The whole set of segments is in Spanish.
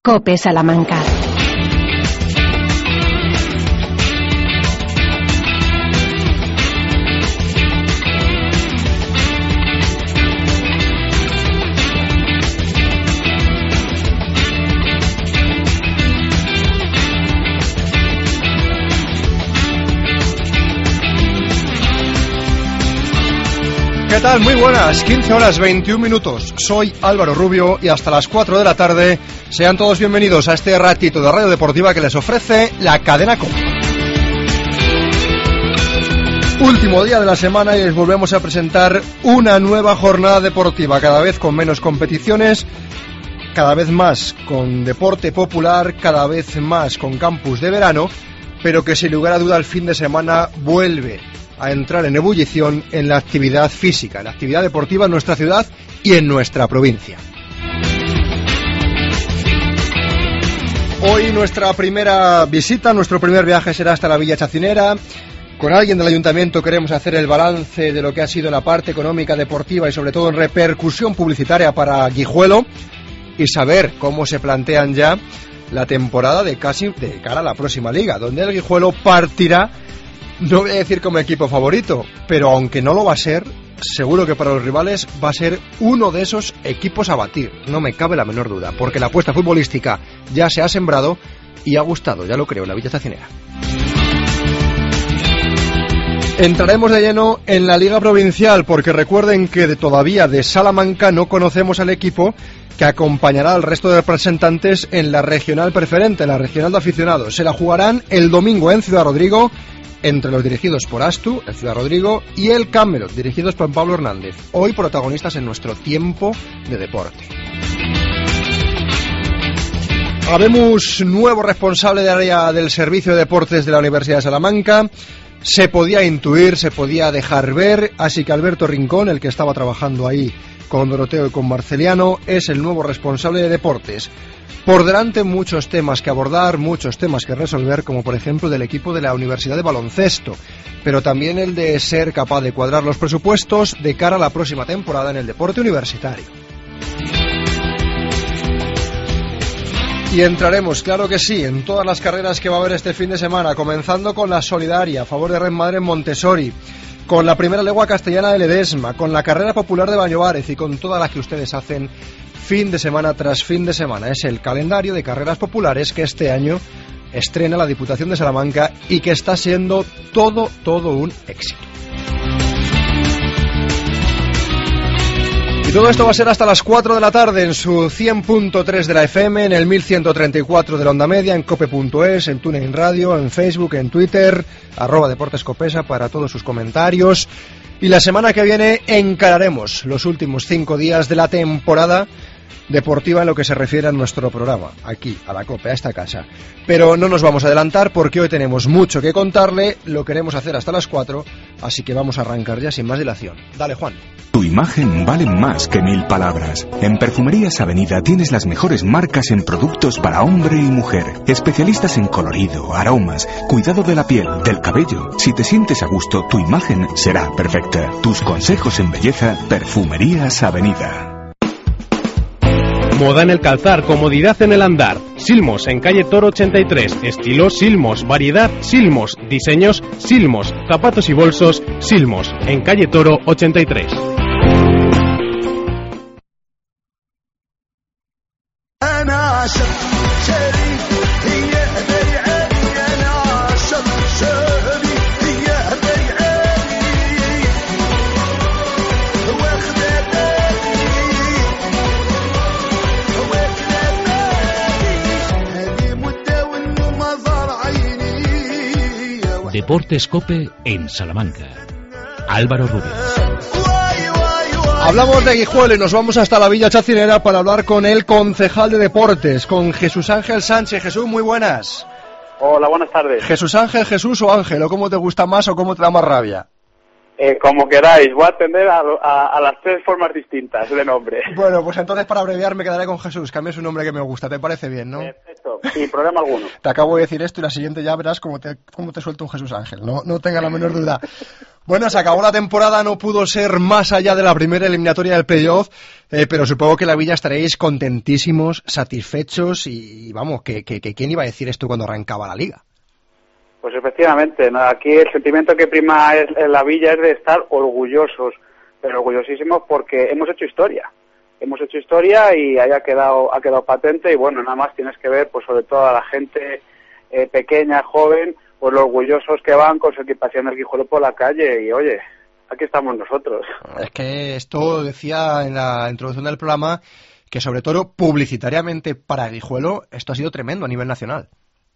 COPE Salamanca. ¿Qué tal? Muy buenas, 15 horas 21 minutos. Soy Álvaro Rubio y hasta las 4 de la tarde sean todos bienvenidos a este ratito de radio deportiva que les ofrece la cadena COPE. Último día de la semana y les volvemos a presentar una nueva jornada deportiva, cada vez con menos competiciones, cada vez más con deporte popular, cada vez más con campus de verano, pero que sin lugar a duda el fin de semana vuelve a entrar en ebullición en la actividad física, en la actividad deportiva en nuestra ciudad y en nuestra provincia. Hoy nuestra primera visita, nuestro primer viaje será hasta la Villa Chacinera. Con alguien del ayuntamiento queremos hacer el balance de lo que ha sido la parte económica, deportiva y sobre todo en repercusión publicitaria para Guijuelo y saber cómo se plantean ya la temporada de cara a la próxima liga, donde el Guijuelo partirá. No voy a decir como equipo favorito, pero aunque no lo va a ser, seguro que para los rivales va a ser uno de esos equipos a batir. No me cabe la menor duda, porque la apuesta futbolística ya se ha sembrado y ha gustado, ya lo creo, la Villa Chacinera. Entraremos de lleno en la Liga Provincial, porque recuerden que todavía de Salamanca no conocemos al equipo que acompañará al resto de representantes en la regional preferente, la regional de aficionados. Se la jugarán el domingo en Ciudad Rodrigo, entre los dirigidos por Astu, el Ciudad Rodrigo, y el Camelot, dirigidos por Pablo Hernández. Hoy protagonistas en nuestro tiempo de deporte. Habemos nuevo responsable de área del Servicio de Deportes de la Universidad de Salamanca. Se podía intuir, se podía dejar ver, así que Alberto Rincón, el que estaba trabajando ahí con Doroteo y con Marceliano, es el nuevo responsable de deportes. Por delante muchos temas que abordar, muchos temas que resolver, como por ejemplo del equipo de la Universidad de Baloncesto, pero también el de ser capaz de cuadrar los presupuestos de cara a la próxima temporada en el deporte universitario. Y entraremos, claro que sí, en todas las carreras que va a haber este fin de semana, comenzando con la solidaria a favor de Red Madre en Montessori, con la primera legua castellana de Ledesma, con la carrera popular de Bañovárez y con todas las que ustedes hacen fin de semana tras fin de semana. Es el calendario de carreras populares que este año estrena la Diputación de Salamanca y que está siendo todo un éxito. Y todo esto va a ser hasta las 4 de la tarde en su 100.3 de la FM, en el 1134 de la onda media, en cope.es, en TuneIn Radio, en Facebook, en Twitter, @deportescopesa para todos sus comentarios. Y la semana que viene encararemos los últimos 5 días de la temporada deportiva en lo que se refiere a nuestro programa, aquí, a la COPE, a esta casa. Pero no nos vamos a adelantar porque hoy tenemos mucho que contarle, lo queremos hacer hasta las 4, así que vamos a arrancar ya sin más dilación. Dale, Juan. Tu imagen vale más que 1000 palabras. En Perfumerías Avenida tienes las mejores marcas en productos para hombre y mujer. Especialistas en colorido, aromas, cuidado de la piel, del cabello. Si te sientes a gusto, tu imagen será perfecta. Tus consejos en belleza, Perfumerías Avenida. Moda en el calzar, comodidad en el andar. Silmos en calle Toro 83. Estilo Silmos. Variedad Silmos. Diseños Silmos. Zapatos y bolsos Silmos. En calle Toro 83. Deportes COPE en Salamanca. Álvaro Rubio. Hablamos de Guijuelo y nos vamos hasta la Villa Chacinera para hablar con el concejal de deportes, con Jesús Ángel Sánchez. Jesús, muy buenas. Hola, buenas tardes. Jesús Ángel, Jesús o Ángel, ¿o cómo te gusta más o cómo te da más rabia? Como queráis, voy a atender a las 3 formas distintas de nombre. Bueno, pues entonces para abreviar me quedaré con Jesús, que a mí es un nombre que me gusta, ¿te parece bien, no? Perfecto. esto, sin problema alguno. Te acabo de decir esto y la siguiente ya verás cómo te suelta un Jesús Ángel, no tenga la menor duda. Bueno, se acabó la temporada, no pudo ser más allá de la primera eliminatoria del playoff, pero supongo que la Villa estaréis contentísimos, satisfechos y vamos, que ¿quién iba a decir esto cuando arrancaba la Liga? Pues efectivamente, ¿no? Aquí el sentimiento que prima en la Villa es de estar orgullosos, pero orgullosísimos porque hemos hecho historia. Hemos hecho historia y ahí ha quedado patente y bueno, nada más tienes que ver pues sobre todo a la gente pequeña, joven, pues los orgullosos que van con su equipación del Guijuelo por la calle y oye, aquí estamos nosotros. Es que esto decía en la introducción del programa que sobre todo publicitariamente para Guijuelo esto ha sido tremendo a nivel nacional.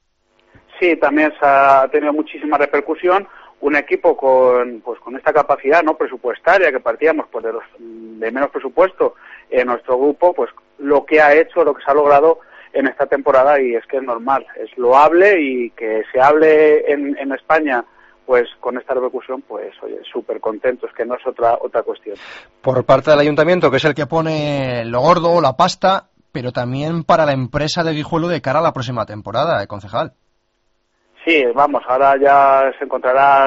Sí, también se ha tenido muchísima repercusión. Un equipo con esta capacidad no presupuestaria que partíamos pues de menos presupuesto en nuestro grupo, pues lo que ha hecho, lo que se ha logrado en esta temporada y es que es normal, es loable y que se hable en España pues con esta repercusión, pues oye, súper contentos, que no es otra cuestión. Por parte del ayuntamiento, que es el que pone lo gordo, la pasta, pero también para la empresa de Guijuelo de cara a la próxima temporada, concejal. Sí, vamos, ahora ya se encontrará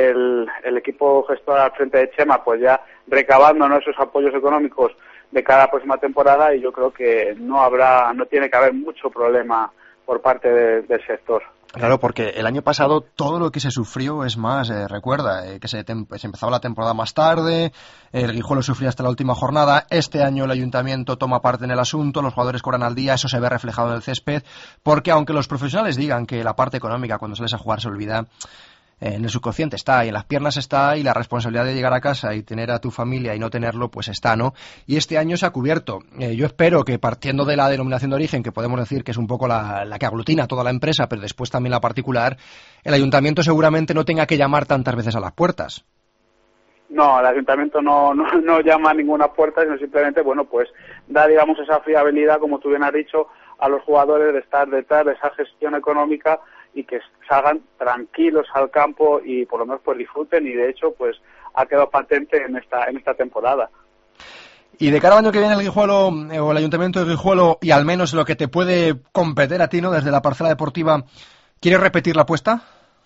el equipo gestor al frente de Chema, pues ya recabando, ¿no?, esos apoyos económicos de cada la próxima temporada y yo creo que no tiene que haber mucho problema por parte del sector. Claro, porque el año pasado todo lo que se sufrió, es más, recuerda, que se empezaba la temporada más tarde, el Guijuelo sufría hasta la última jornada, este año el ayuntamiento toma parte en el asunto, los jugadores cobran al día, eso se ve reflejado en el césped, porque aunque los profesionales digan que la parte económica cuando sales a jugar se olvida, en el subconsciente está, y en las piernas está, y la responsabilidad de llegar a casa y tener a tu familia y no tenerlo, pues está, ¿no? Y este año se ha cubierto. Yo espero que partiendo de la denominación de origen, que podemos decir que es un poco la que aglutina toda la empresa, pero después también la particular, el ayuntamiento seguramente no tenga que llamar tantas veces a las puertas. No, el ayuntamiento no llama a ninguna puerta, sino simplemente, bueno, pues da, digamos, esa fiabilidad, como tú bien has dicho, a los jugadores de estar detrás de esa gestión económica y que salgan tranquilos al campo y por lo menos pues disfruten y de hecho pues ha quedado patente en esta temporada. Y de cara al año que viene el Guijuelo o el Ayuntamiento de Guijuelo y al menos lo que te puede competir a ti, ¿no?, desde la parcela deportiva, ¿quieres repetir la apuesta?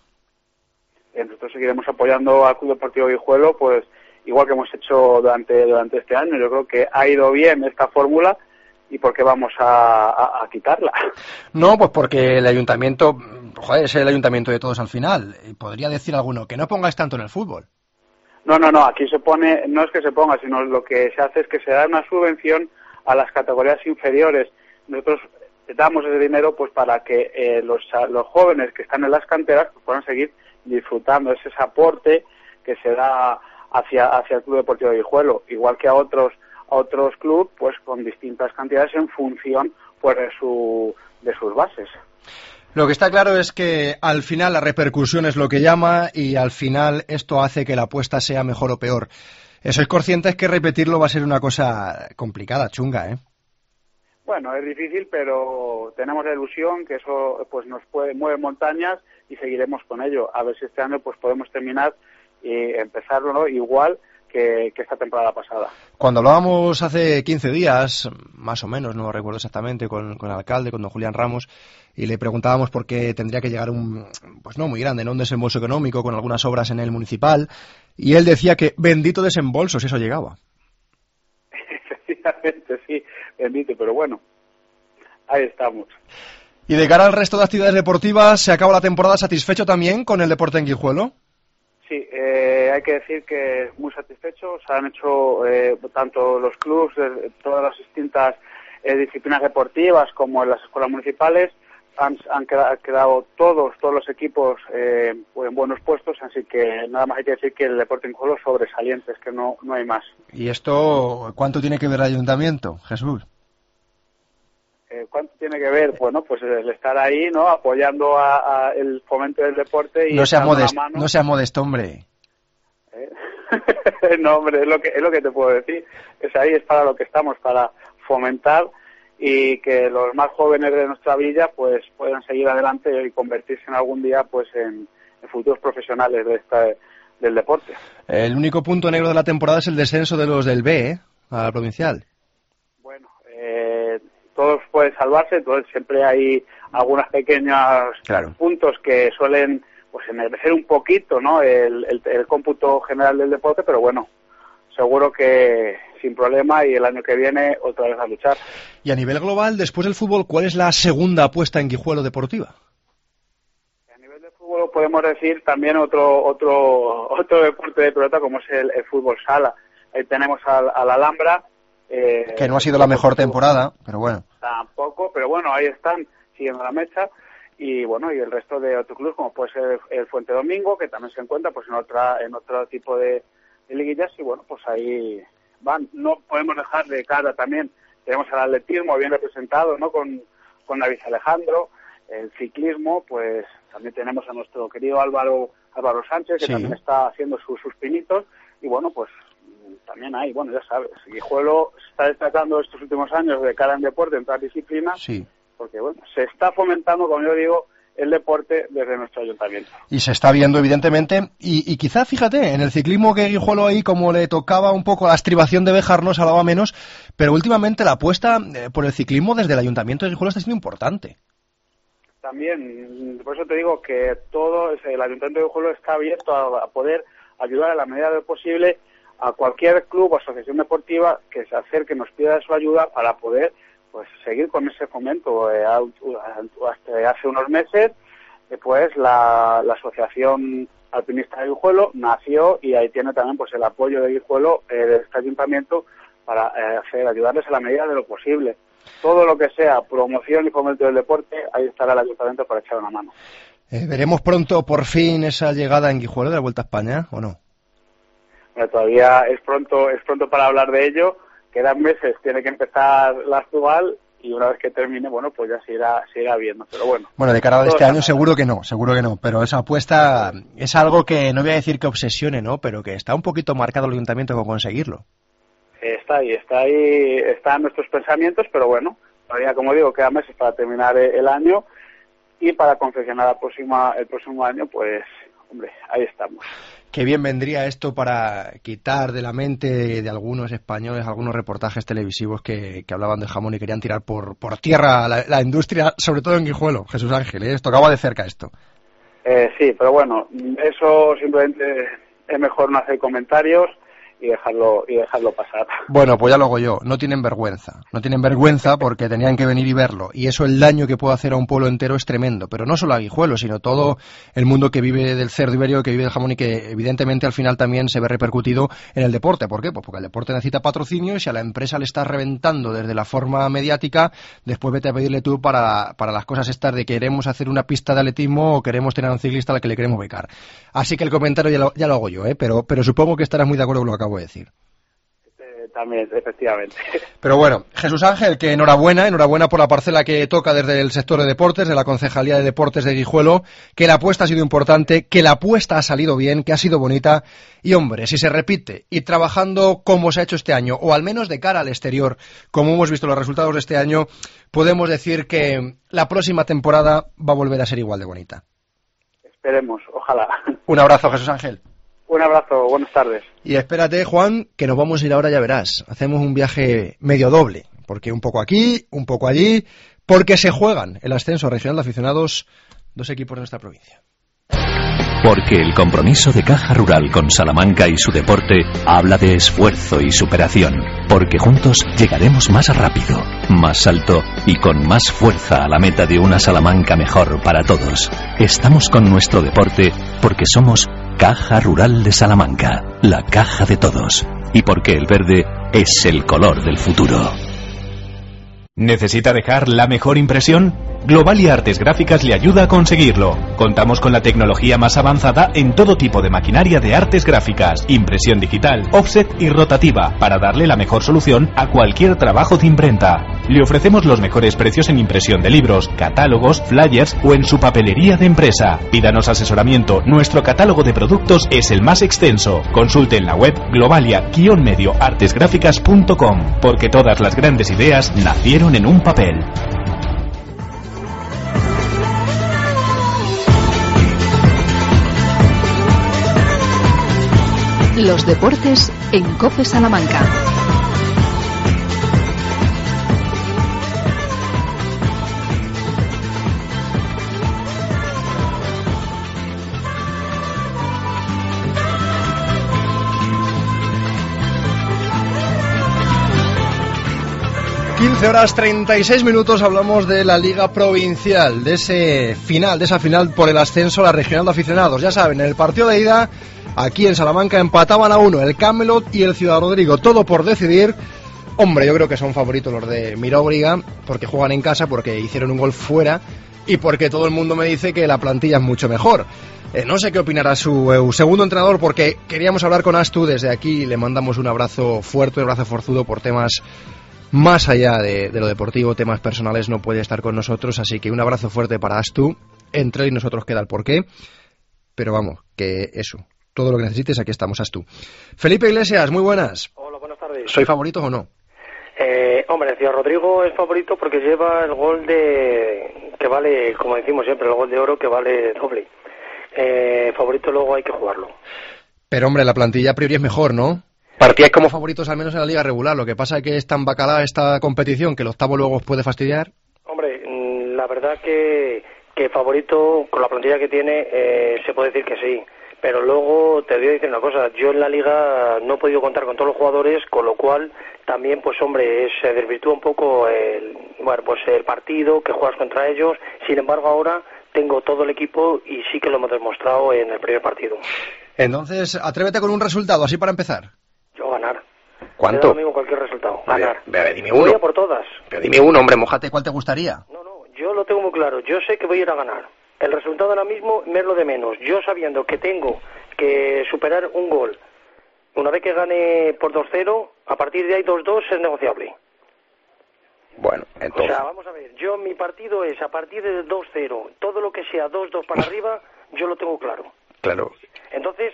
Nosotros seguiremos apoyando al Club Deportivo Guijuelo pues igual que hemos hecho durante este año. Yo creo que ha ido bien esta fórmula. ¿Y por qué vamos a quitarla? No, pues porque el ayuntamiento, joder, es el ayuntamiento de todos al final. Y podría decir alguno, que no pongáis tanto en el fútbol. No, aquí se pone, no es que se ponga, sino lo que se hace es que se da una subvención a las categorías inferiores. Nosotros damos ese dinero pues para que los jóvenes que están en las canteras pues, puedan seguir disfrutando. Es ese aporte que se da hacia el Club Deportivo de Guijuelo, igual que a otros clubes pues con distintas cantidades en función pues de sus bases. Lo que está claro es que al final la repercusión es lo que llama y al final esto hace que la apuesta sea mejor o peor. Sois conscientes que repetirlo va a ser una cosa complicada, chunga, ¿eh? Bueno, es difícil, pero tenemos la ilusión que eso pues nos mueve montañas y seguiremos con ello. A ver si este año pues podemos terminar y empezarlo, ¿no?, igual que esta temporada pasada. Cuando hablábamos hace 15 días, más o menos, no recuerdo exactamente, con el alcalde, con don Julián Ramos, y le preguntábamos por qué tendría que llegar pues no muy grande, ¿no?, un desembolso económico con algunas obras en el municipal, y él decía que bendito desembolso si eso llegaba. Efectivamente, sí, bendito, pero bueno, ahí estamos. Y de cara al resto de actividades deportivas, ¿se acaba la temporada satisfecho también con el deporte en Guijuelo? Sí, hay que decir que muy satisfechos. Han hecho tanto los clubes, todas las distintas disciplinas deportivas como en las escuelas municipales, han quedado todos los equipos en buenos puestos, así que nada más hay que decir que el deporte en Guijuelo sobresaliente, es que no hay más. ¿Y esto cuánto tiene que ver el ayuntamiento, Jesús? ¿Cuánto tiene que ver? Bueno, pues el estar ahí, ¿no?, apoyando a el fomento del deporte y no sea modesto, hombre. No, hombre, es lo que te puedo decir. Es ahí, es para lo que estamos, para fomentar y que los más jóvenes de nuestra villa pues puedan seguir adelante y convertirse en algún día pues en futuros profesionales del deporte. El único punto negro de la temporada es el descenso de los del B, a la provincial. Bueno, todos pueden salvarse, entonces siempre hay algunos pequeños puntos que suelen pues ennegrecer un poquito, ¿no?, el cómputo general del deporte, pero bueno, seguro que sin problema, y el año que viene otra vez a luchar. Y a nivel global, después del fútbol, ¿cuál es la segunda apuesta en Guijuelo deportiva? A nivel de fútbol podemos decir también otro deporte de pelota, como es el fútbol sala. Ahí tenemos al Alhambra. Que no ha sido la mejor temporada, pero bueno. Tampoco, pero bueno, ahí están, siguiendo la mecha. Y bueno, y el resto de otros clubes, como puede ser el Fuente Domingo, que también se encuentra pues en otro tipo de liguillas, y bueno, pues ahí van. No podemos dejar de cara también, tenemos al atletismo bien representado, ¿no?, con David Alejandro. El ciclismo, pues también tenemos a nuestro querido Álvaro Sánchez, que también está haciendo sus pinitos, y bueno, pues también hay, bueno, ya sabes, Guijuelo está destacando estos últimos años de cara en deporte, en todas disciplinas, porque bueno, se está fomentando, como yo digo, el deporte desde nuestro ayuntamiento. Y se está viendo, evidentemente, y quizá, fíjate, en el ciclismo que Guijuelo ahí, como le tocaba un poco la estribación de Béjar, no se hablaba menos, pero últimamente la apuesta por el ciclismo desde el ayuntamiento de Guijuelo está siendo importante. También, por eso te digo que el ayuntamiento de Guijuelo está abierto a poder ayudar a la medida de lo posible a cualquier club o asociación deportiva que se acerque, nos pida su ayuda para poder pues seguir con ese fomento. Hasta hace unos meses, pues la Asociación Alpinista de Guijuelo nació, y ahí tiene también pues el apoyo de Guijuelo, de este ayuntamiento, para ayudarles a la medida de lo posible. Todo lo que sea promoción y fomento del deporte, ahí estará el ayuntamiento para echar una mano. ¿Veremos pronto, por fin, esa llegada en Guijuelo de la Vuelta a España, o no? Bueno, todavía es pronto para hablar de ello. Quedan meses, tiene que empezar la actual, y una vez que termine, bueno, pues ya se irá viendo, pero bueno. Bueno, de cara a este año seguro que no, pero esa apuesta es algo que no voy a decir que obsesione, ¿no?, pero que está un poquito marcado el ayuntamiento con conseguirlo. Está ahí, están nuestros pensamientos, pero bueno, todavía, como digo, quedan meses para terminar el año, y para confeccionar el próximo año, pues, hombre, ahí estamos. Qué bien vendría esto para quitar de la mente de algunos españoles algunos reportajes televisivos que hablaban del jamón y querían tirar por tierra la industria, sobre todo en Guijuelo. Jesús Ángel, tocaba de cerca esto. Sí, pero bueno, eso simplemente es mejor no hacer comentarios y dejarlo pasar. Bueno, pues ya lo hago yo. No tienen vergüenza porque tenían que venir y verlo, y eso, el daño que puede hacer a un pueblo entero es tremendo, pero no solo a Guijuelo, sino todo el mundo que vive del cerdo ibérico, que vive del jamón, y que evidentemente al final también se ve repercutido en el deporte. ¿Por qué? Pues porque el deporte necesita patrocinio, y si a la empresa le estás reventando desde la forma mediática, después vete a pedirle tú para las cosas estas de queremos hacer una pista de atletismo o queremos tener a un ciclista al que le queremos becar. Así que el comentario ya lo hago yo, pero supongo que estarás muy de acuerdo con lo que acabo de decir. También, efectivamente. Pero bueno, Jesús Ángel, que enhorabuena por la parcela que toca desde el sector de deportes, de la Concejalía de Deportes de Guijuelo, que la apuesta ha sido importante, que la apuesta ha salido bien, que ha sido bonita, y hombre, si se repite, y trabajando como se ha hecho este año, o al menos de cara al exterior, como hemos visto los resultados de este año, podemos decir que la próxima temporada va a volver a ser igual de bonita. Esperemos, ojalá. Un abrazo, Jesús Ángel. Un abrazo, buenas tardes. Y espérate, Juan, que nos vamos a ir ahora, ya verás. Hacemos un viaje medio doble, porque un poco aquí, un poco allí, porque se juegan el ascenso regional de aficionados 2 equipos de nuestra provincia. Porque el compromiso de Caja Rural con Salamanca y su deporte habla de esfuerzo y superación. Porque juntos llegaremos más rápido, más alto y con más fuerza a la meta de una Salamanca mejor para todos. Estamos con nuestro deporte porque somos Caja Rural de Salamanca, la caja de todos. Y porque el verde es el color del futuro. ¿Necesita dejar la mejor impresión? Globalia Artes Gráficas le ayuda a conseguirlo. Contamos con la tecnología más avanzada en todo tipo de maquinaria de artes gráficas, impresión digital, offset y rotativa, para darle la mejor solución a cualquier trabajo de imprenta. Le ofrecemos los mejores precios en impresión de libros, catálogos, flyers o en su papelería de empresa. Pídanos asesoramiento, nuestro catálogo de productos es el más extenso. Consulte en la web globalia-artesgráficas.com, porque todas las grandes ideas nacieron en un papel. Los deportes en COPE Salamanca. 11:36, hablamos de la Liga Provincial, de esa final por el ascenso a la Regional de Aficionados. Ya saben, en el partido de ida, aquí en Salamanca, empataban a 1 el Camelot y el Ciudad Rodrigo, todo por decidir. Hombre, yo creo que son favoritos los de Miróbriga, porque juegan en casa, porque hicieron un gol fuera y porque todo el mundo me dice que la plantilla es mucho mejor. No sé qué opinará su segundo entrenador, porque queríamos hablar con Astu desde aquí. Le mandamos un abrazo fuerte, un abrazo forzudo por temas más allá de lo deportivo, temas personales, no puede estar con nosotros, así que un abrazo fuerte para Astu. Entre él y nosotros queda el porqué, pero vamos, que eso, todo lo que necesites, aquí estamos, Astu. Felipe Iglesias, muy buenas. Hola, buenas tardes. ¿Soy favorito o no? Hombre, Ciudad Rodrigo es favorito porque lleva el gol que vale, como decimos siempre, el gol de oro que vale doble. Favorito luego hay que jugarlo. Pero hombre, la plantilla a priori es mejor, ¿no? Partíais como favoritos al menos en la liga regular, lo que pasa es que es tan bacalá esta competición que el octavo luego os puede fastidiar. Hombre, la verdad que favorito con la plantilla que tiene se puede decir que sí, pero luego te voy a decir una cosa, yo en la liga no he podido contar con todos los jugadores, con lo cual también pues hombre se desvirtúa un poco el partido que juegas contra ellos. Sin embargo ahora tengo todo el equipo y sí que lo hemos demostrado en el primer partido. Entonces, atrévete con un resultado, así para empezar. Yo ganar. ¿Cuánto? Yo mismo cualquier resultado. Ganar. Dime uno. Voy a por todas. Pero dime uno, hombre, mojate, ¿cuál te gustaría? No, yo lo tengo muy claro. Yo sé que voy a ir a ganar. El resultado ahora mismo me es lo de menos. Yo sabiendo que tengo que superar un gol, una vez que gane por 2-0, a partir de ahí 2-2 es negociable. Bueno, entonces... O sea, vamos a ver, yo mi partido es a partir de 2-0. Todo lo que sea 2-2 para arriba, yo lo tengo claro. Claro. Entonces,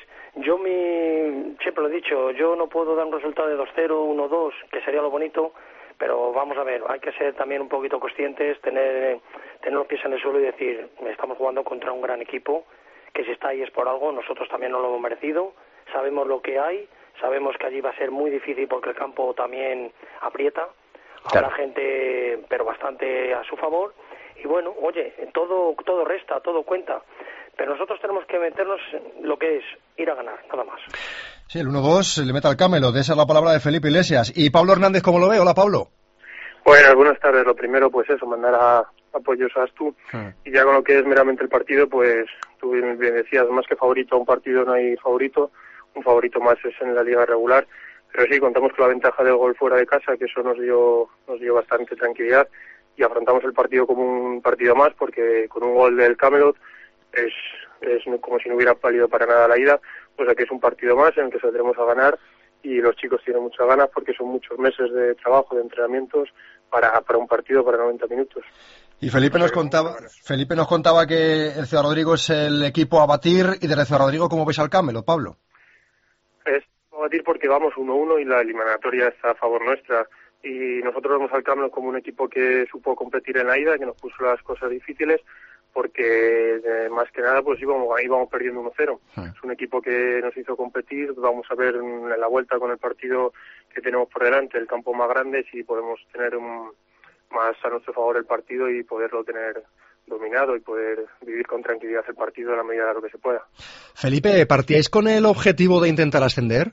siempre lo he dicho, yo no puedo dar un resultado de 2-0, 1-2, que sería lo bonito, pero vamos a ver, hay que ser también un poquito conscientes, tener los pies en el suelo y decir, estamos jugando contra un gran equipo, que si está ahí es por algo, nosotros también nos lo hemos merecido, sabemos lo que hay, sabemos que allí va a ser muy difícil porque el campo también aprieta, habrá gente, pero bastante a su favor, y bueno, oye, todo resta, todo cuenta. Pero nosotros tenemos que meternos en lo que es ir a ganar, nada más. Sí, el 1-2 le mete al Camelot, esa es la palabra de Felipe Iglesias. ¿Y Pablo Hernández cómo lo ve? Hola, Pablo. Buenas tardes. Lo primero, pues eso, mandar apoyos a Astu. Y ya con lo que es meramente el partido, pues tú bien decías, más que favorito a un partido no hay favorito. Un favorito más es en la liga regular. Pero sí, contamos con la ventaja del gol fuera de casa, que eso nos dio bastante tranquilidad. Y afrontamos el partido como un partido más, porque con un gol del Camelot es como si no hubiera valido para nada la ida, pues aquí es un partido más en el que saldremos a ganar y los chicos tienen muchas ganas porque son muchos meses de trabajo, de entrenamientos para un partido para 90 minutos. Y Felipe nos contaba que el Ciudad Rodrigo es el equipo a batir, y desde Ciudad Rodrigo, ¿cómo veis al Camelot, Pablo? Es a batir porque vamos 1-1 y la eliminatoria está a favor nuestra, y nosotros vemos al Camelot como un equipo que supo competir en la ida, que nos puso las cosas difíciles, porque más que nada pues íbamos perdiendo 1-0. Es un equipo que nos hizo competir. Vamos a ver en la vuelta con el partido que tenemos por delante, el campo más grande, si podemos tener más a nuestro favor el partido y poderlo tener dominado y poder vivir con tranquilidad el partido en la medida de lo que se pueda. Felipe, ¿partíais con el objetivo de intentar ascender?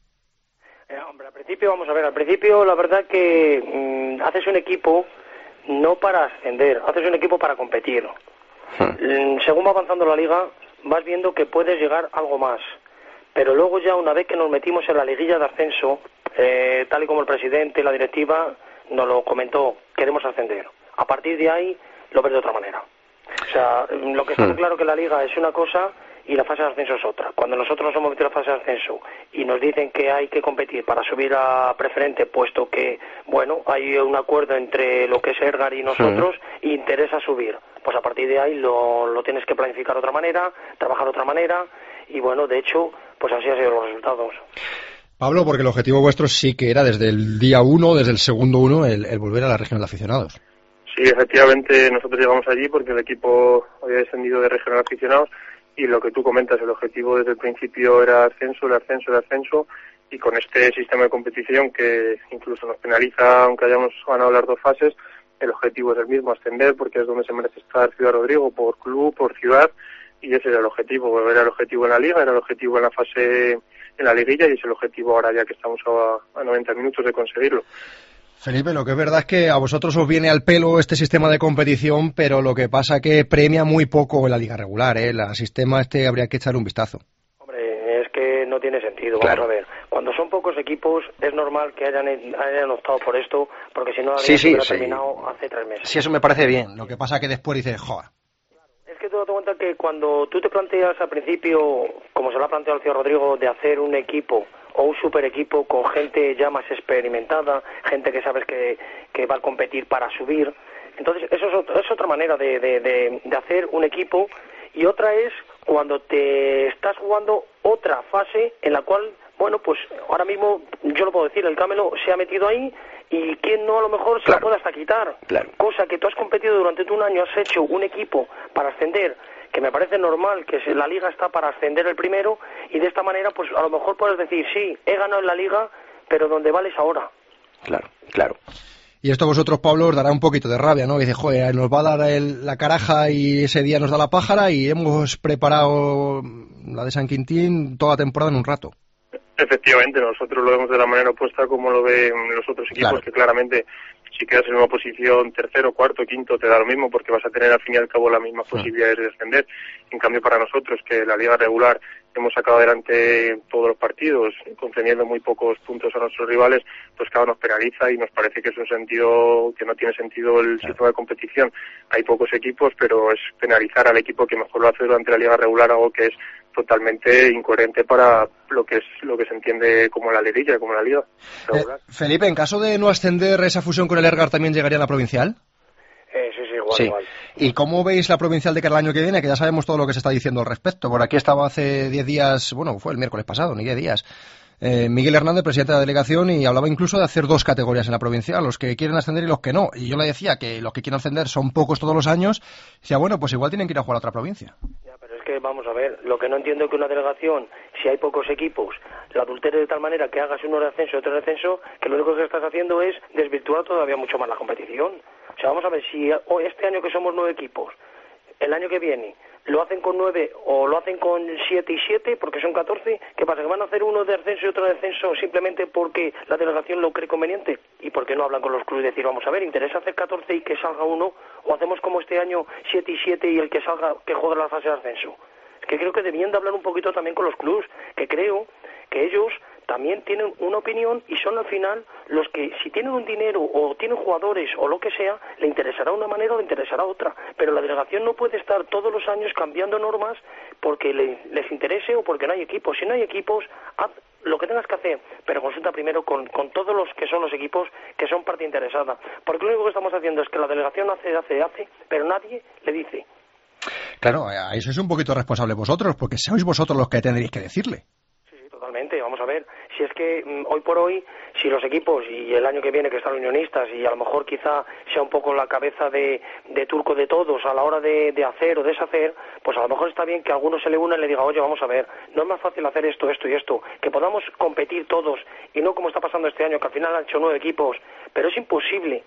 Hombre, al principio la verdad que haces un equipo no para ascender, haces un equipo para competir. Según va avanzando la liga, vas viendo que puedes llegar algo más. Pero luego ya una vez que nos metimos en la liguilla de ascenso, tal y como el presidente y la directiva nos lo comentó, queremos ascender. A partir de ahí lo ves de otra manera. O sea, lo que está muy claro que la liga es una cosa y la fase de ascenso es otra. Cuando nosotros nos hemos metido en la fase de ascenso y nos dicen que hay que competir para subir a preferente, puesto que, bueno, hay un acuerdo entre lo que es Ergar y nosotros, e interesa subir, pues a partir de ahí lo tienes que planificar de otra manera, trabajar de otra manera, y bueno, de hecho, pues así han sido los resultados. Pablo, porque el objetivo vuestro sí que era desde el día 1, desde el segundo 1, el volver a la regional de aficionados. Sí, efectivamente, nosotros llegamos allí porque el equipo había descendido de regional de aficionados, y lo que tú comentas, el objetivo desde el principio era ascenso, y con este sistema de competición que incluso nos penaliza aunque hayamos ganado las dos fases, el objetivo es el mismo, ascender, porque es donde se merece estar Ciudad Rodrigo, por club, por ciudad, y ese era el objetivo. Era el objetivo en la liga, era el objetivo en la fase, en la liguilla, y es el objetivo ahora ya que estamos a 90 minutos de conseguirlo. Felipe, lo que es verdad es que a vosotros os viene al pelo este sistema de competición, pero lo que pasa que premia muy poco en la liga regular, ¿eh? El sistema habría que echar un vistazo. Hombre, es que no tiene sentido. Claro. Vamos a ver, cuando son pocos equipos es normal que hayan optado por esto, porque si no Sí, hubiera terminado hace 3 meses. Sí, eso me parece bien. Lo que pasa que después dices, joder. Es que tú date cuenta que cuando tú te planteas al principio, como se lo ha planteado el tío Rodrigo, de hacer un equipo o un super equipo con gente ya más experimentada, gente que sabes que va a competir para subir, entonces eso es otra manera de hacer un equipo, y otra es cuando te estás jugando otra fase en la cual, bueno, pues ahora mismo yo lo puedo decir, el Camelo se ha metido ahí y quien no a lo mejor se la puede hasta quitar, cosa que tú has competido durante un año, has hecho un equipo para ascender, que me parece normal, que la liga está para ascender el primero, y de esta manera pues a lo mejor puedes decir, sí, he ganado en la liga, pero donde vales ahora. Claro. Y esto a vosotros, Pablo, os dará un poquito de rabia, ¿no? Dice, joder, nos va a dar la caraja y ese día nos da la pájara y hemos preparado la de San Quintín toda la temporada en un rato. Efectivamente, nosotros lo vemos de la manera opuesta como lo ven los otros equipos, que claramente si quedas en una posición tercero, cuarto, quinto, te da lo mismo porque vas a tener al fin y al cabo las mismas posibilidades de descender. En cambio, para nosotros, que la liga regular hemos sacado adelante todos los partidos, concediendo muy pocos puntos a nuestros rivales, pues cada nos penaliza y nos parece que es un sentido que no tiene sentido el sistema de competición. Hay pocos equipos, pero es penalizar al equipo que mejor lo hace durante la liga regular, algo que es totalmente incoherente para lo que se entiende como la liguilla, como la liga regular. Felipe, en caso de no ascender, esa fusión con el Ergar también llegaría a la provincial. Sí, igual. ¿Y cómo veis la provincial de cara al año que viene? Que ya sabemos todo lo que se está diciendo al respecto. Por aquí estaba hace 10 días, bueno, fue el miércoles pasado, ni 10 días, Miguel Hernández, presidente de la delegación, y hablaba incluso de hacer 2 categorías en la provincial, los que quieren ascender y los que no. Y yo le decía que los que quieren ascender son pocos todos los años. Y decía, bueno, pues igual tienen que ir a jugar a otra provincia. Ya, pero es que vamos a ver, lo que no entiendo es que una delegación, si hay pocos equipos, la adultere de tal manera que hagas uno de ascenso y otro de descenso, que lo único que estás haciendo es desvirtuar todavía mucho más la competición. O sea, vamos a ver, si este año que somos 9 equipos, el año que viene lo hacen con 9 o lo hacen con 7 y 7, porque son 14, ¿qué pasa? ¿Que van a hacer uno de ascenso y otro de descenso simplemente porque la delegación lo cree conveniente? ¿Y por qué no hablan con los clubes y decir, vamos a ver, interesa hacer 14 y que salga uno, o hacemos como este año 7 y 7 y el que salga, que juegue la fase de ascenso? Es que creo que debían de hablar un poquito también con los clubes, que creo que ellos también tienen una opinión y son al final los que, si tienen un dinero o tienen jugadores o lo que sea, le interesará una manera o le interesará otra, pero la delegación no puede estar todos los años cambiando normas porque les interese o porque no hay equipos. Si no hay equipos, haz lo que tengas que hacer, pero consulta primero con todos los que son los equipos que son parte interesada, porque lo único que estamos haciendo es que la delegación hace, pero nadie le dice. Claro, a eso es un poquito responsable vosotros, porque sois vosotros los que tendréis que decirle. Totalmente, vamos a ver, si es que hoy por hoy, si los equipos y el año que viene que están unionistas y a lo mejor quizá sea un poco la cabeza de turco de todos a la hora de hacer o deshacer, pues a lo mejor está bien que alguno se le una y le diga, oye, vamos a ver, no es más fácil hacer esto y esto, que podamos competir todos y no como está pasando este año, que al final han hecho 9 equipos, pero es imposible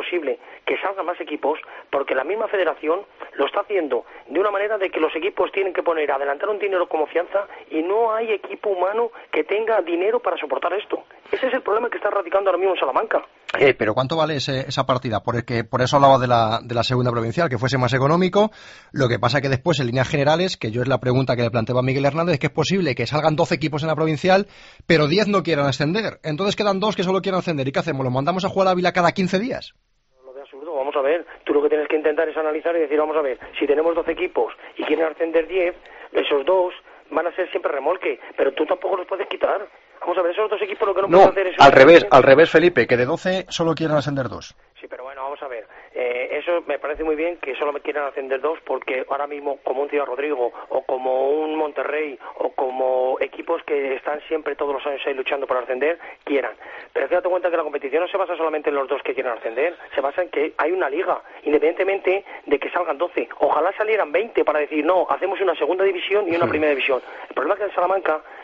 que salgan más equipos porque la misma federación lo está haciendo de una manera de que los equipos tienen que adelantar un dinero como fianza y no hay equipo humano que tenga dinero para soportar esto. Ese es el problema que está radicando ahora mismo en Salamanca. Pero ¿cuánto vale esa partida? Porque por eso hablaba de la segunda provincial, que fuese más económico. Lo que pasa que después, en líneas generales, que yo es la pregunta que le planteaba a Miguel Hernández, es que es posible que salgan 12 equipos en la provincial, pero 10 no quieran ascender. Entonces quedan 2 que solo quieran ascender. ¿Y qué hacemos? ¿Los mandamos a jugar a Ávila cada 15 días? Lo de absurdo, vamos a ver. Tú lo que tienes que intentar es analizar y decir, vamos a ver, si tenemos 12 equipos y quieren ascender 10, esos 2 van a ser siempre remolque, pero tú tampoco los puedes quitar. Vamos a ver, esos 2 equipos lo que no pueden hacer es... al revés, Felipe, que de 12 solo quieren ascender 2. Sí, pero bueno, vamos a ver. Eso me parece muy bien que solo me quieran ascender 2 porque ahora mismo como un Ciudad Rodrigo o como un Monterrey o como equipos que están siempre todos los años ahí luchando por ascender, quieran. Pero fíjate cuenta que la competición no se basa solamente en los 2 que quieran ascender, se basa en que hay una liga, independientemente de que salgan 12. Ojalá salieran 20 para decir, no, hacemos una segunda división y una primera división. El problema es que en Salamanca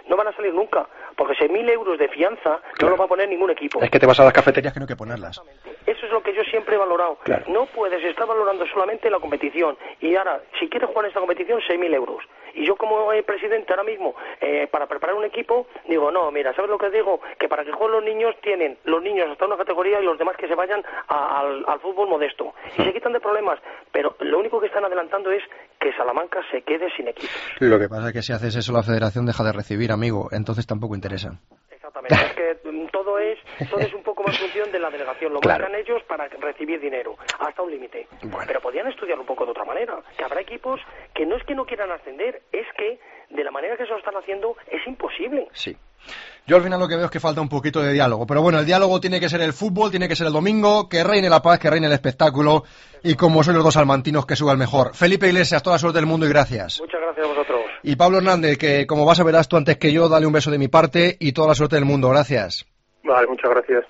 no van a salir nunca, porque 6.000 euros de fianza no lo va a poner ningún equipo. Es que te vas a las cafeterías que no hay que ponerlas. Eso es lo que yo siempre he valorado. Claro. No puedes estar valorando solamente la competición. Y ahora, si quieres jugar en esta competición, 6.000 euros. Y yo como presidente ahora mismo, para preparar un equipo, digo, no, mira, ¿sabes lo que digo? Que para que jueguen los niños, tienen los niños hasta una categoría y los demás que se vayan al fútbol modesto. Y se quitan de problemas. Pero lo único que están adelantando es que Salamanca se quede sin equipo. Lo que pasa es que si haces eso, la federación deja de recibir, amigo. Entonces tampoco interesa. Exactamente, es que todo es un poco más función de la delegación, lo marcan ellos para recibir dinero, hasta un límite. Bueno. Pero podrían estudiarlo un poco de otra manera, que habrá equipos que no es que no quieran ascender, es que de la manera que se lo están haciendo es imposible. Sí. Yo al final lo que veo es que falta un poquito de diálogo, pero bueno, el diálogo tiene que ser el fútbol, tiene que ser el domingo, que reine la paz, que reine el espectáculo, y como son los dos salmantinos, que suba el mejor. Felipe Iglesias, toda la suerte del mundo y gracias. Muchas gracias a vosotros. Y Pablo Hernández, que como vas a verás tú antes que yo, dale un beso de mi parte y toda la suerte del mundo. Gracias. Vale, muchas gracias.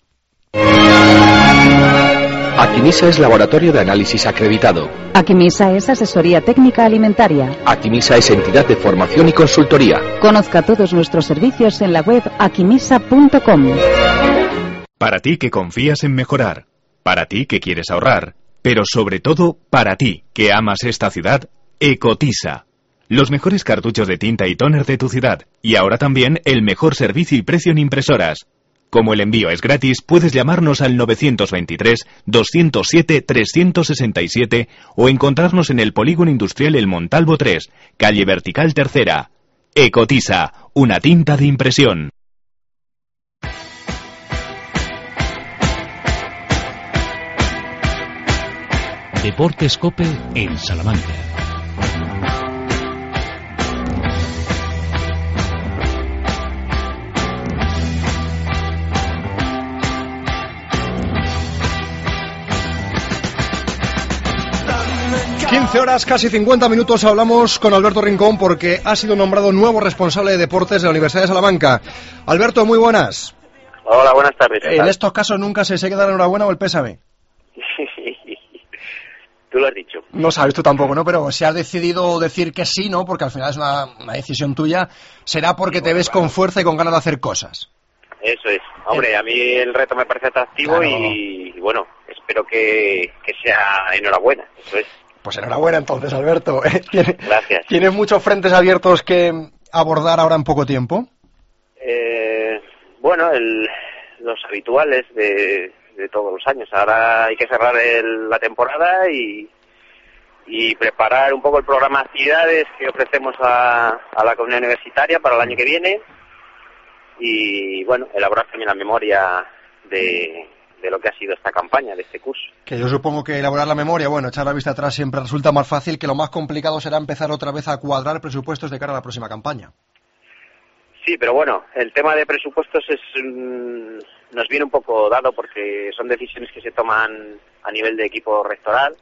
Aquimisa es laboratorio de análisis acreditado. Aquimisa es asesoría técnica alimentaria. Aquimisa es entidad de formación y consultoría. Conozca todos nuestros servicios en la web aquimisa.com. Para ti que confías en mejorar, para ti que quieres ahorrar, pero sobre todo para ti que amas esta ciudad, Ecotisa. Los mejores cartuchos de tinta y tóner de tu ciudad, y ahora también el mejor servicio y precio en impresoras. Como el envío es gratis, puedes llamarnos al 923-207-367 o encontrarnos en el Polígono Industrial El Montalvo 3, calle Vertical Tercera. Ecotisa, una tinta de impresión. Deportes COPE en Salamanca. Horas, casi 50 minutos, hablamos con Alberto Rincón porque ha sido nombrado nuevo responsable de deportes de la Universidad de Salamanca. Alberto, muy buenas. Hola, buenas tardes. En estos casos nunca se que dar enhorabuena o el pésame. Tú lo has dicho. No sabes tú tampoco, ¿no? Pero si has decidido decir que sí, ¿no? Porque al final es una decisión tuya, será porque te ves con fuerza y con ganas de hacer cosas. Eso es. Hombre, a mí el reto me parece atractivo, claro. y bueno, espero que sea enhorabuena. Eso es. Pues enhorabuena entonces, Alberto. Gracias. ¿Tienes muchos frentes abiertos que abordar ahora en poco tiempo? Bueno, los habituales de todos los años. Ahora hay que cerrar la temporada y preparar un poco el programa de actividades que ofrecemos a la comunidad universitaria para el año que viene y, bueno, elaborar también la memoria de lo que ha sido esta campaña, de este curso. Que yo supongo que elaborar la memoria, bueno, echar la vista atrás siempre resulta más fácil, que lo más complicado será empezar otra vez a cuadrar presupuestos de cara a la próxima campaña. Sí, pero bueno, el tema de presupuestos nos viene un poco dado porque son decisiones que se toman a nivel de equipo rectoral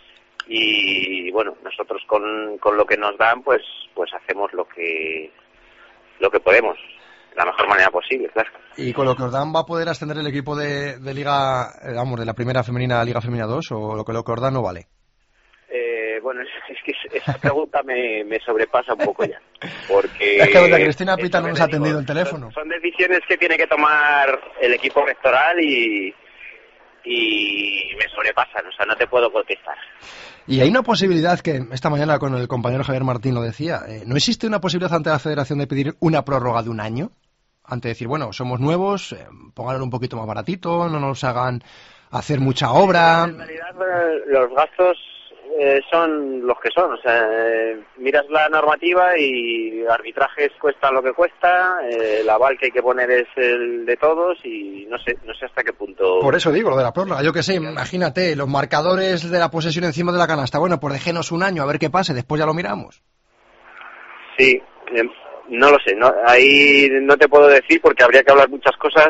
y, bueno, nosotros con lo que nos dan, pues hacemos lo que podemos, de la mejor manera posible, claro. ¿Y con lo que os dan va a poder ascender el equipo de Liga, de la primera femenina a Liga Femenina 2 o lo que os dan no vale? Bueno, es que esa pregunta me sobrepasa un poco ya, porque... Es que doña Cristina Pita no nos ha atendido el teléfono. Son decisiones que tiene que tomar el equipo rectoral y me sobrepasan, o sea, no te puedo contestar. Y hay una posibilidad que esta mañana con el compañero Javier Martín lo decía, ¿no existe una posibilidad ante la Federación de pedir una prórroga de un año? Ante decir, bueno, somos nuevos, pónganlo un poquito más baratito, no nos hagan hacer mucha obra... En realidad, los gastos son los que son, o sea, miras la normativa y arbitrajes cuestan lo que cuesta, el aval que hay que poner es el de todos y no sé hasta qué punto... Por eso digo, lo de la prórroga, yo que sé, imagínate, los marcadores de la posesión encima de la canasta, bueno, pues déjenos un año a ver qué pase, después ya lo miramos. Sí, no lo sé, ahí no te puedo decir porque habría que hablar muchas cosas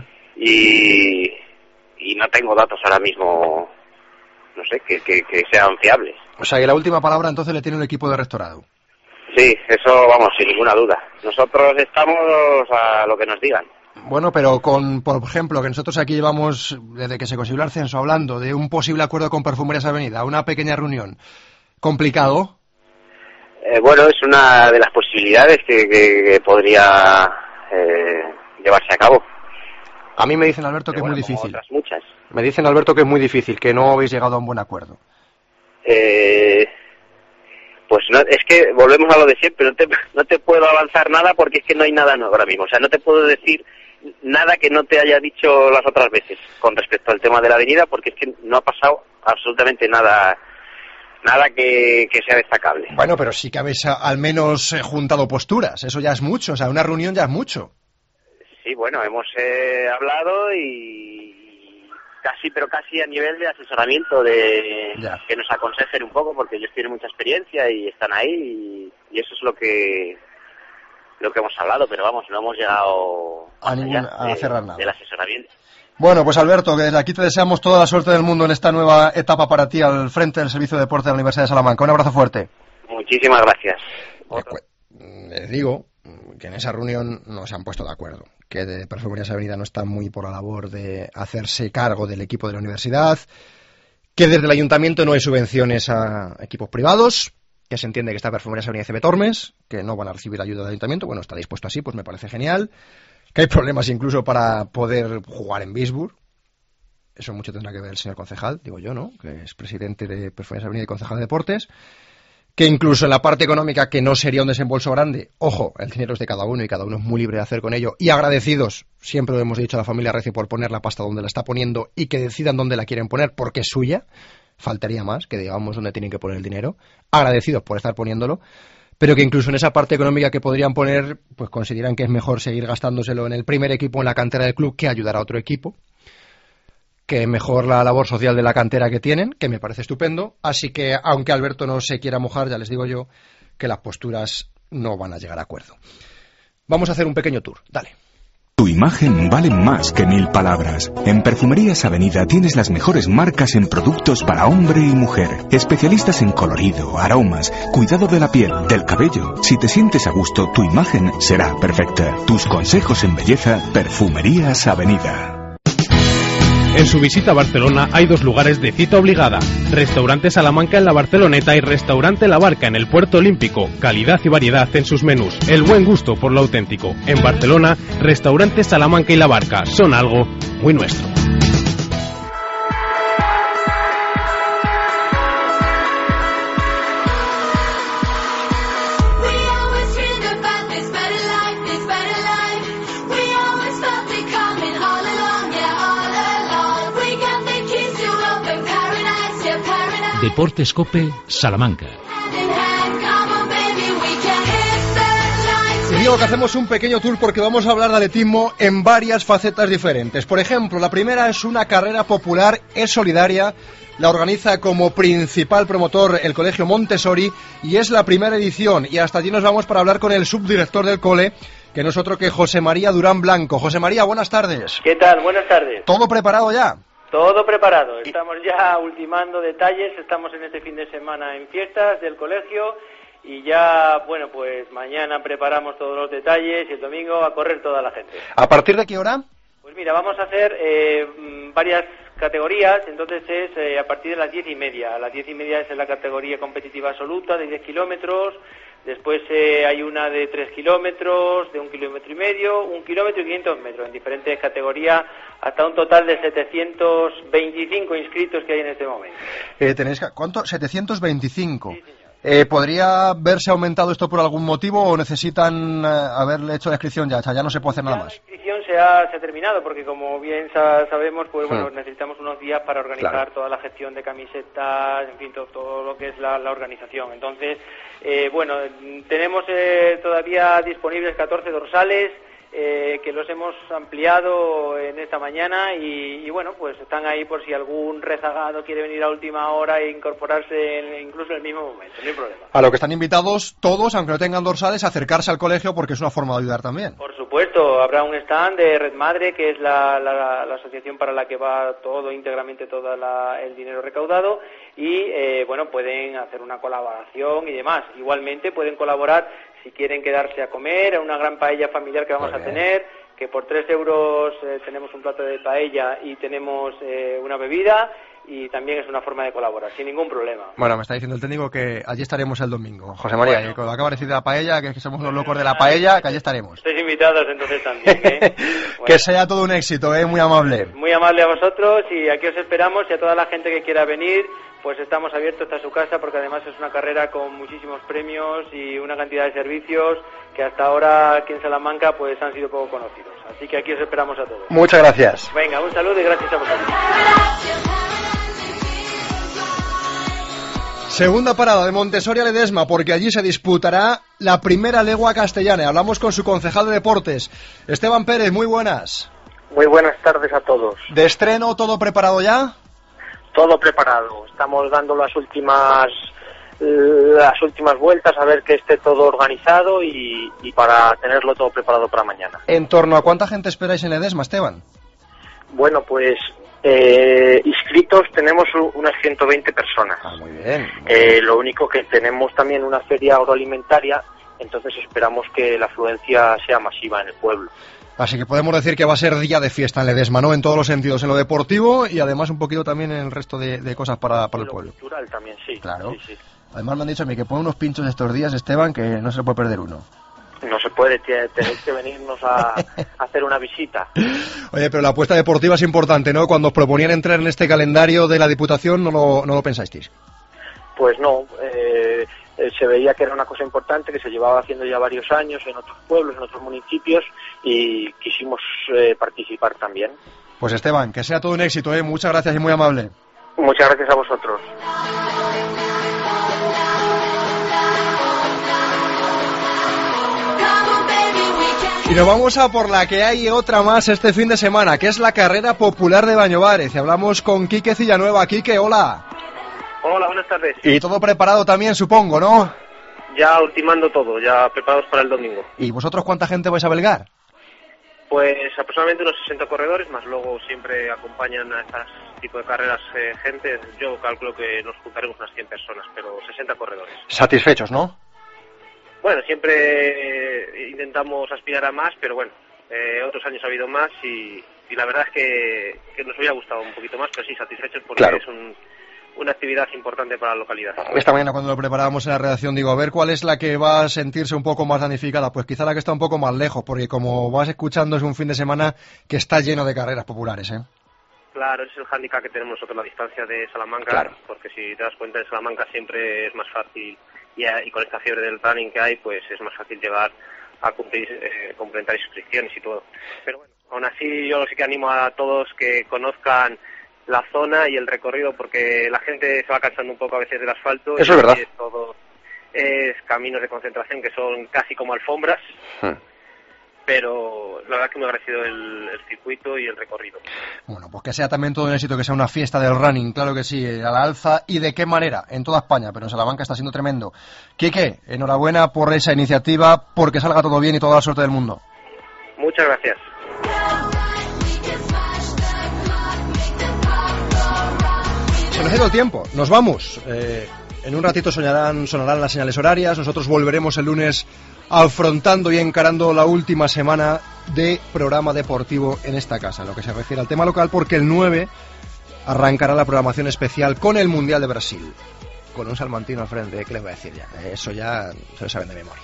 y no tengo datos ahora mismo... no sé, que sean fiables. O sea, que la última palabra entonces le tiene el equipo de rectorado. Sí, eso vamos, sin ninguna duda. Nosotros estamos a lo que nos digan. Bueno, pero por ejemplo, que nosotros aquí llevamos, desde que se consiguió el ascenso, hablando de un posible acuerdo con Perfumerías Avenida, una pequeña reunión. ¿Complicado? Bueno, es una de las posibilidades que podría llevarse a cabo. A mí me dicen, Alberto, que es muy difícil. Otras muchas. Me dicen, Alberto, que es muy difícil, que no habéis llegado a un buen acuerdo. Pues no, es que volvemos a lo de siempre, no te puedo avanzar nada porque es que no hay nada nuevo ahora mismo. O sea, no te puedo decir nada que no te haya dicho las otras veces con respecto al tema de la avenida, porque es que no ha pasado absolutamente nada que sea destacable. Bueno, pero sí que habéis al menos juntado posturas, eso ya es mucho, o sea, una reunión ya es mucho. Sí, bueno, hemos hablado y casi a nivel de asesoramiento, que nos aconsejen un poco, porque ellos tienen mucha experiencia y están ahí, y eso es lo que hemos hablado, pero vamos, no hemos llegado a cerrar nada del asesoramiento. Bueno, pues Alberto, que desde aquí te deseamos toda la suerte del mundo en esta nueva etapa para ti al frente del Servicio de Deporte de la Universidad de Salamanca. Un abrazo fuerte. Muchísimas gracias. Les digo que en esa reunión no se han puesto de acuerdo, que de Perfumerías Avenida no está muy por la labor de hacerse cargo del equipo de la universidad, que desde el ayuntamiento no hay subvenciones a equipos privados, que se entiende que está Perfumerías Avenida y CB Tormes, que no van a recibir ayuda del ayuntamiento. Bueno, está dispuesto así, pues me parece genial. Que hay problemas incluso para poder jugar en Bisburg. Eso mucho tendrá que ver el señor concejal, digo yo, ¿no? Que es presidente de Perfumerías Avenida y concejal de deportes. Que incluso en la parte económica, que no sería un desembolso grande, ojo, el dinero es de cada uno y cada uno es muy libre de hacer con ello. Y agradecidos, siempre lo hemos dicho a la familia Recio, por poner la pasta donde la está poniendo y que decidan dónde la quieren poner porque es suya. Faltaría más que digamos dónde tienen que poner el dinero. Agradecidos por estar poniéndolo. Pero que incluso en esa parte económica que podrían poner, pues consideran que es mejor seguir gastándoselo en el primer equipo, en la cantera del club, que ayudar a otro equipo. Que mejor la labor social de la cantera que tienen, que me parece estupendo. Así que, aunque Alberto no se quiera mojar, ya les digo yo que las posturas no van a llegar a acuerdo. Vamos a hacer un pequeño tour. Dale. Tu imagen vale más que 1000 palabras. En Perfumerías Avenida tienes las mejores marcas en productos para hombre y mujer. Especialistas en colorido, aromas, cuidado de la piel, del cabello. Si te sientes a gusto, tu imagen será perfecta. Tus consejos en belleza, Perfumerías Avenida. En su visita a Barcelona hay 2 lugares de cita obligada: Restaurante Salamanca en la Barceloneta y Restaurante La Barca en el Puerto Olímpico. Calidad y variedad en sus menús, el buen gusto por lo auténtico. En Barcelona, Restaurante Salamanca y La Barca son algo muy nuestro. Deportes Cope, Salamanca. Y digo que hacemos un pequeño tour porque vamos a hablar de atletismo en varias facetas diferentes. Por ejemplo, la primera es una carrera popular, es solidaria, la organiza como principal promotor el Colegio Montessori y es la primera edición. Y hasta allí nos vamos para hablar con el subdirector del cole, que no es otro que José María Durán Blanco. José María, buenas tardes. ¿Qué tal? Buenas tardes. ¿Todo preparado ya? Todo preparado, estamos ya ultimando detalles, estamos en este fin de semana en fiestas del colegio y ya, bueno, pues mañana preparamos todos los detalles y el domingo a correr toda la gente. ¿A partir de qué hora? Pues mira, vamos a hacer varias categorías, entonces es a partir de las 10:30. A las 10:30 es la categoría competitiva absoluta de 10 kilómetros. Después hay una de 3 kilómetros, de 1,5 kilómetros, 1 kilómetro y 500 metros, en diferentes categorías, hasta un total de 725 inscritos que hay en este momento. ¿Tenéis cuánto? 725. Sí, ¿Podría verse aumentado esto por algún motivo o necesitan haberle hecho la inscripción ya? O sea, ya no se puede hacer nada más. La inscripción se ha terminado porque, como bien sabemos, pues bueno, necesitamos unos días para organizar toda la gestión de camisetas, en fin, todo lo que es la organización. Entonces, bueno, tenemos todavía disponibles 14 dorsales que los hemos ampliado en esta mañana y bueno, pues están ahí por si algún rezagado quiere venir a última hora e incorporarse incluso en el mismo momento, no hay problema. A lo que están invitados todos, aunque no tengan dorsales, a acercarse al colegio porque es una forma de ayudar también. Por supuesto, habrá un stand de Red Madre, que es la asociación para la que va íntegramente todo el dinero recaudado y bueno, pueden hacer una colaboración y demás. Igualmente pueden colaborar si quieren quedarse a comer, a una gran paella familiar que vamos a tener, que por 3 euros tenemos un plato de paella y tenemos una bebida, y también es una forma de colaborar, sin ningún problema. Bueno, me está diciendo el técnico que allí estaremos el domingo. José María, bueno, que cuando acaba de decir de la paella, que somos los locos de la paella, que allí estaremos. Estáis invitados entonces también, Bueno, que sea todo un éxito, muy amable. Muy amable a vosotros y aquí os esperamos y a toda la gente que quiera venir, pues estamos abiertos hasta su casa porque además es una carrera con muchísimos premios y una cantidad de servicios que hasta ahora aquí en Salamanca pues han sido poco conocidos. Así que aquí os esperamos a todos. Muchas gracias. Venga, un saludo y gracias a vosotros. Segunda parada de Montessori a Ledesma, porque allí se disputará la primera legua castellana. Hablamos con su concejal de deportes, Esteban Pérez. Muy buenas. Muy buenas tardes a todos. ¿De estreno todo preparado ya? Todo preparado. Estamos dando las últimas vueltas a ver que esté todo organizado y para tenerlo todo preparado para mañana. ¿En torno a cuánta gente esperáis en Ledesma, Esteban? Bueno, pues inscritos tenemos unas 120 personas. Muy bien. Lo único que tenemos también una feria agroalimentaria, entonces esperamos que la afluencia sea masiva en el pueblo. Así que podemos decir que va a ser día de fiesta en Ledesma, ¿no? En todos los sentidos, en lo deportivo y además un poquito también en el resto de cosas para el pueblo. Cultural también, sí. Claro. Sí. Además me han dicho a mí que pone unos pinchos estos días, Esteban, que no se puede perder uno. No se puede, tenéis que venirnos a hacer una visita. Oye, pero la apuesta deportiva es importante, ¿no? Cuando os proponían entrar en este calendario de la Diputación, no lo pensasteis. Pues no, se veía que era una cosa importante, que se llevaba haciendo ya varios años en otros pueblos, en otros municipios, y quisimos participar también. Pues Esteban, que sea todo un éxito, muchas gracias y muy amable. Muchas gracias a vosotros. Y nos vamos a por la que hay otra más este fin de semana, que es la carrera popular de Bañovares. Y hablamos con Quique Cillanueva. Quique, hola. Hola, buenas tardes. Y todo preparado también, supongo, ¿no? Ya ultimando todo, ya preparados para el domingo. ¿Y vosotros cuánta gente vais a belgar? Pues aproximadamente unos 60 corredores, más luego siempre acompañan a este tipo de carreras gente. Yo calculo que nos juntaremos unas 100 personas, pero 60 corredores. Satisfechos, ¿no? Bueno, siempre intentamos aspirar a más, pero bueno, otros años ha habido más y la verdad es que nos hubiera gustado un poquito más, pero sí, satisfechos porque claro, es una actividad importante para la localidad. Esta mañana cuando lo preparábamos en la redacción digo, a ver cuál es la que va a sentirse un poco más damnificada, pues quizá la que está un poco más lejos, porque como vas escuchando es un fin de semana que está lleno de carreras populares, ¿eh? Claro, ese es el hándicap que tenemos nosotros, la distancia de Salamanca, claro, porque si te das cuenta en Salamanca siempre es más fácil y con esta fiebre del running que hay, pues es más fácil llegar a cumplir, complementar inscripciones y todo. Pero bueno, aún así yo sí que animo a todos que conozcan la zona y el recorrido, porque la gente se va cansando un poco a veces del asfalto. Eso es verdad. Es caminos de concentración que son casi como alfombras, pero la verdad que me ha parecido el circuito y el recorrido. Bueno, pues que sea también todo un éxito, que sea una fiesta del running, claro que sí, a la alza, y de qué manera, en toda España, pero en Salamanca está siendo tremendo. Quique, enhorabuena por esa iniciativa, porque salga todo bien y toda la suerte del mundo. Muchas gracias. Se nos ha ido el tiempo, nos vamos. En un ratito sonarán las señales horarias, nosotros volveremos el lunes afrontando y encarando la última semana de programa deportivo en esta casa, en lo que se refiere al tema local, porque el 9 arrancará la programación especial con el Mundial de Brasil, con un salmantino al frente. ¿Qué les voy a decir ya? Eso ya se lo saben de memoria.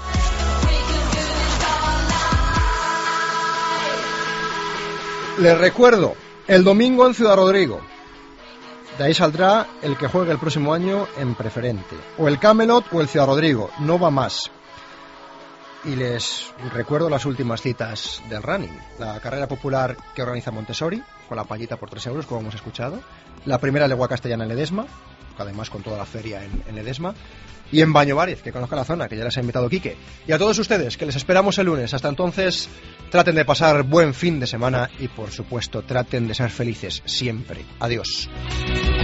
Les recuerdo, el domingo en Ciudad Rodrigo, de ahí saldrá el que juegue el próximo año en preferente, o el Camelot o el Ciudad Rodrigo, no va más. Y les recuerdo las últimas citas del running. La carrera popular que organiza Montessori, con la payita por 3 euros, como hemos escuchado. La primera legua castellana en Ledesma, además con toda la feria en Ledesma. Y en Bañovares, que conozca la zona, que ya les ha invitado Quique. Y a todos ustedes, que les esperamos el lunes. Hasta entonces, traten de pasar buen fin de semana y, por supuesto, traten de ser felices siempre. Adiós.